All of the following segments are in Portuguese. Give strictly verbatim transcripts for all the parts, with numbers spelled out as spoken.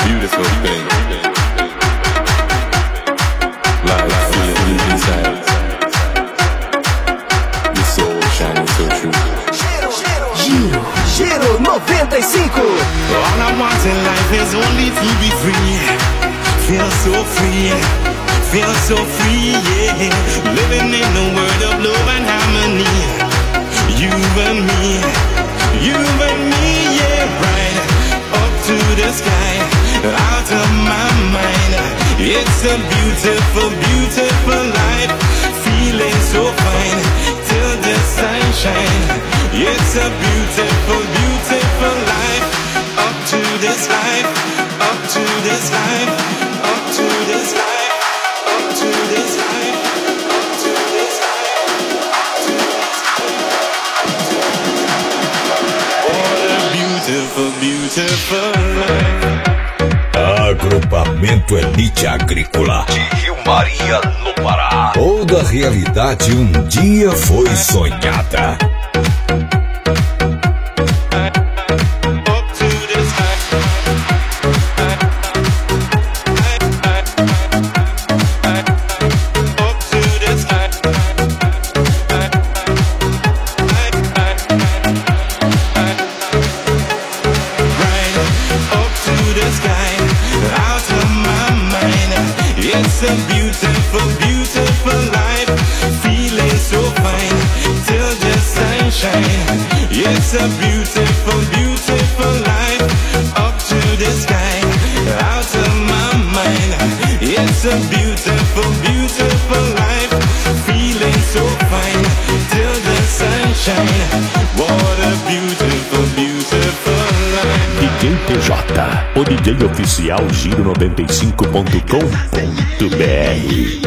beautiful thing. Like feeling deep inside. Your soul shining so true. Giro, Giro noventa e cinco. All I want in life is only to be free. Feel so free, feel so free, yeah. Living in a world of love and harmony. You and me, you and me, yeah, right. Up to the sky, out of my mind. It's a beautiful, beautiful life. Feeling so fine till the sunshine. It's a beautiful, beautiful life. Up to this life, up to this life, up to this life, up to this life, up to this life, up to this life. What a beautiful, beautiful life. Agrupamento Elite Agrícola de Rio Maria, no Pará. Toda realidade um dia foi sonhada. It's a beautiful, beautiful life. Feeling so fine till the sunshine. It's a beautiful, beautiful life. Up to the sky, out of my mind. It's a beautiful, beautiful life. Feeling so fine till the sunshine. What a beautiful, beautiful life. D J P J, o D J oficial Giro noventa e cinco ponto com ponto B R.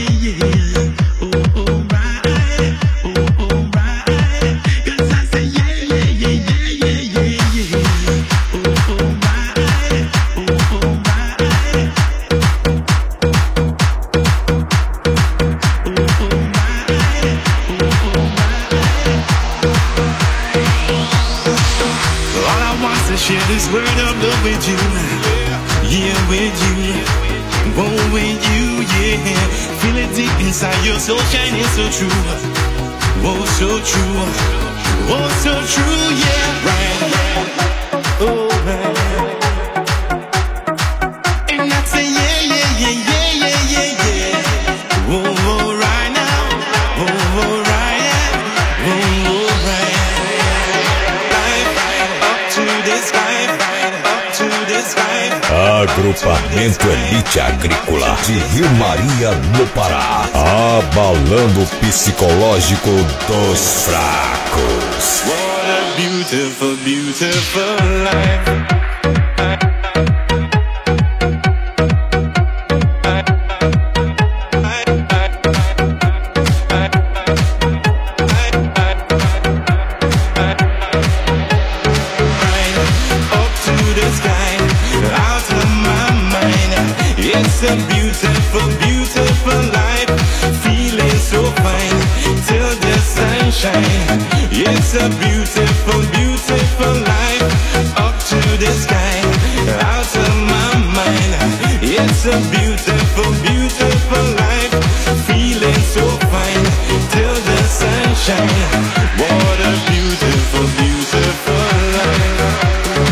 Share this word of love with you, yeah, with you, oh, with you, yeah. Feel it deep inside your soul, shining so true, oh, so true, oh, so true, yeah, right, oh, right. And I say, yeah, yeah, yeah, yeah, yeah, yeah, yeah, oh, oh, right now, oh, oh, right, yeah, oh, oh, right. Agrupamento Elite Agrícola de Rio Maria, no Pará. Abalando o psicológico dos fracos. What a beautiful, beautiful life. It's a beautiful, beautiful life. Feeling so fine till the sunshine. It's a beautiful, beautiful life. Up to the sky, out of my mind. It's a beautiful, beautiful life. Feeling so fine till the sunshine. What a beautiful, beautiful life.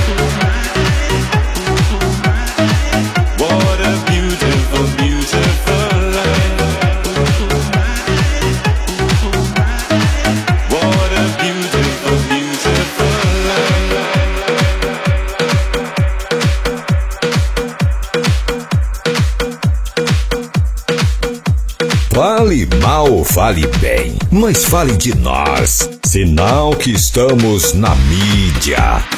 Fale mal, fale bem, mas fale de nós, sinal que estamos na mídia.